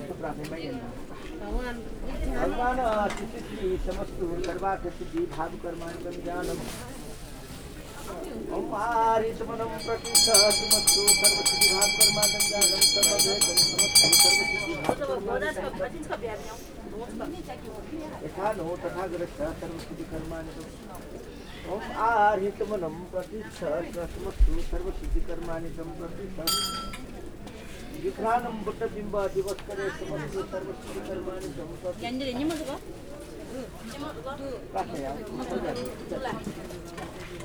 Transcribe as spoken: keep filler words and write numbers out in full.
भगवान चित्ति समस्तु सर्वाकसिद्धि भाव कर्माणि ज्ञानम ओम आरितमनम प्रतीक्षा समस्तु सर्वसिद्धि भाव कर्माणि ज्ञानम सर्वभूतम समस्तु सर्वसिद्धि भाव कर्माणि यथानो तथागतः सर्वसिद्धि कर्माणि ओम आरितमनम प्रतीक्षा समस्तु सर्वसिद्धि कर्माणि प्रतिष्ठा विघ्नानं बुद्धबिंब दिवस्करे समस्तु सर्वसिद्धि कर्माणि संपत्ति यांजली निमो